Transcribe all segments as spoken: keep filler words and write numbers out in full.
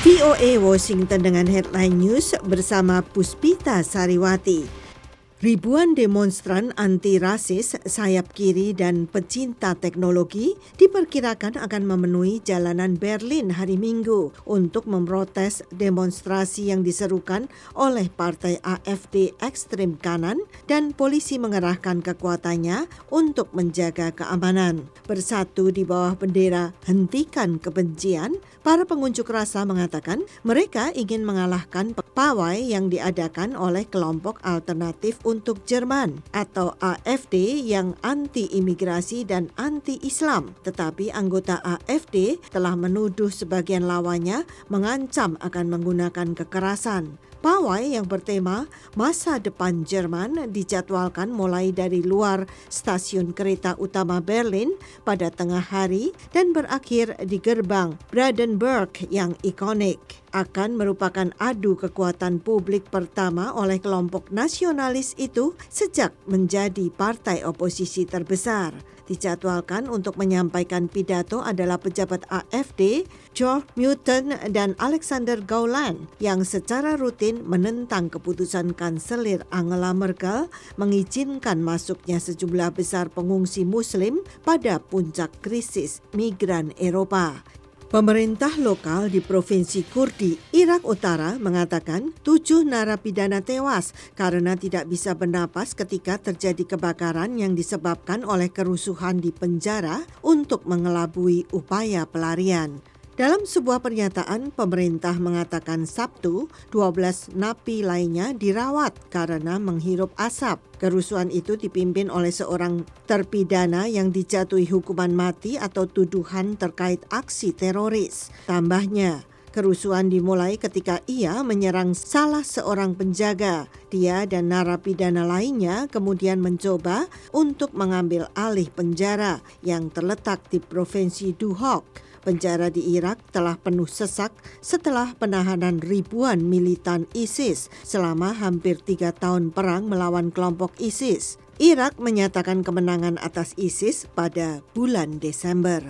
V O A Washington dengan Headline News bersama Puspita Sariwati. Ribuan demonstran anti-rasis, sayap kiri dan pecinta teknologi diperkirakan akan memenuhi jalanan Berlin hari Minggu untuk memprotes demonstrasi yang diserukan oleh partai A F D ekstrem kanan dan polisi mengerahkan kekuatannya untuk menjaga keamanan. Bersatu di bawah bendera Hentikan Kebencian, para pengunjuk rasa mengatakan mereka ingin mengalahkan pawai yang diadakan oleh kelompok alternatif untuk Jerman atau A F D yang anti-imigrasi dan anti-Islam. Tetapi anggota A F D telah menuduh sebagian lawannya mengancam akan menggunakan kekerasan. Pawai yang bertema Masa Depan Jerman dijadwalkan mulai dari luar stasiun kereta utama Berlin pada tengah hari dan berakhir di gerbang Brandenburg yang ikonik. Akan merupakan adu kekuatan publik pertama oleh kelompok nasionalis itu sejak menjadi partai oposisi terbesar. Dijadwalkan untuk menyampaikan pidato adalah pejabat A F D, Georg Meuthen dan Alexander Gauland yang secara rutin menentang keputusan Kanselir Angela Merkel mengizinkan masuknya sejumlah besar pengungsi Muslim pada puncak krisis migran Eropa. Pemerintah lokal di Provinsi Kurdi, Irak Utara mengatakan tujuh narapidana tewas karena tidak bisa bernapas ketika terjadi kebakaran yang disebabkan oleh kerusuhan di penjara untuk mengelabui upaya pelarian. Dalam sebuah pernyataan, pemerintah mengatakan Sabtu dua belas napi lainnya dirawat karena menghirup asap. Kerusuhan itu dipimpin oleh seorang terpidana yang dijatuhi hukuman mati atau tuduhan terkait aksi teroris. Tambahnya, kerusuhan dimulai ketika ia menyerang salah seorang penjaga. Dia dan narapidana lainnya kemudian mencoba untuk mengambil alih penjara yang terletak di Provinsi Duhok. Penjara di Irak telah penuh sesak setelah penahanan ribuan militan ISIS selama hampir tiga tahun perang melawan kelompok ISIS. Irak menyatakan kemenangan atas ISIS pada bulan Desember.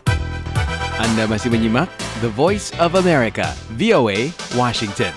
Anda masih menyimak The Voice of America, V O A, Washington.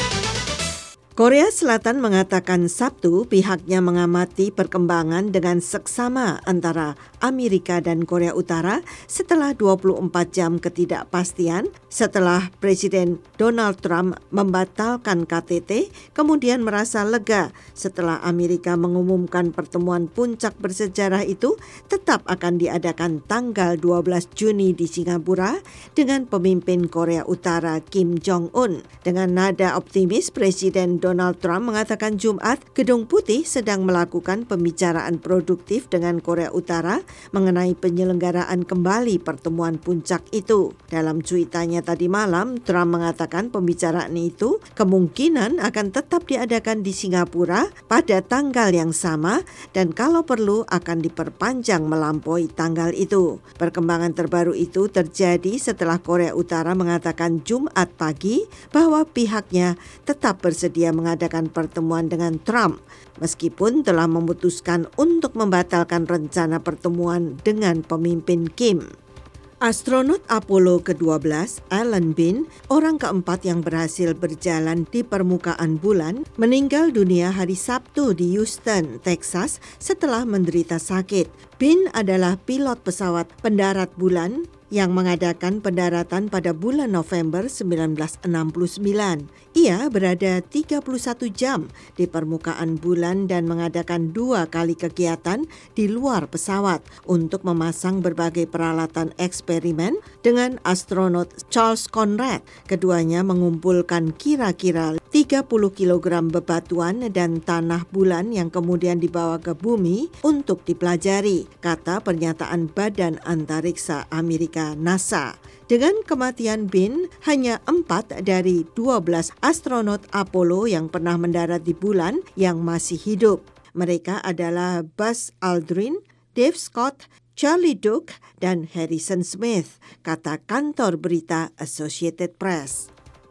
Korea Selatan mengatakan Sabtu pihaknya mengamati perkembangan dengan seksama antara Amerika dan Korea Utara setelah dua puluh empat jam ketidakpastian setelah Presiden Donald Trump membatalkan K T T, kemudian merasa lega setelah Amerika mengumumkan pertemuan puncak bersejarah itu tetap akan diadakan tanggal dua belas Juni di Singapura dengan pemimpin Korea Utara Kim Jong-un. Dengan nada optimis, Presiden Donald Trump mengatakan Jumat Gedung Putih sedang melakukan pembicaraan produktif dengan Korea Utara mengenai penyelenggaraan kembali pertemuan puncak itu. Dalam cuitannya tadi malam, Trump mengatakan pembicaraan itu kemungkinan akan tetap diadakan di Singapura pada tanggal yang sama dan kalau perlu akan diperpanjang melampaui tanggal itu. Perkembangan terbaru itu terjadi setelah Korea Utara mengatakan Jumat pagi bahwa pihaknya tetap bersedia mengadakan pertemuan dengan Trump, meskipun telah memutuskan untuk membatalkan rencana pertemuan dengan pemimpin Kim. Astronot Apollo kedua belas, Alan Bean, orang keempat yang berhasil berjalan di permukaan bulan, meninggal dunia hari Sabtu di Houston, Texas setelah menderita sakit. Bean adalah pilot pesawat pendarat bulan yang mengadakan pendaratan pada bulan November sembilan belas enam puluh sembilan. Ia berada tiga puluh satu jam di permukaan bulan dan mengadakan dua kali kegiatan di luar pesawat untuk memasang berbagai peralatan eksperimen dengan astronot Charles Conrad. Keduanya mengumpulkan kira-kira tiga puluh kilogram bebatuan dan tanah bulan yang kemudian dibawa ke bumi untuk dipelajari, kata pernyataan Badan Antariksa Amerika NASA. Dengan kematian Bean, hanya empat dari dua belas astronot Apollo yang pernah mendarat di bulan yang masih hidup. Mereka adalah Buzz Aldrin, Dave Scott, Charlie Duke, dan Harrison Smith, kata kantor berita Associated Press.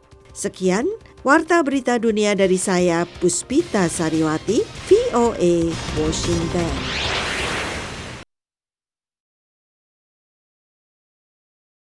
Sekian Warta Berita Dunia dari saya, Puspita Sariwati, V O A, Washington.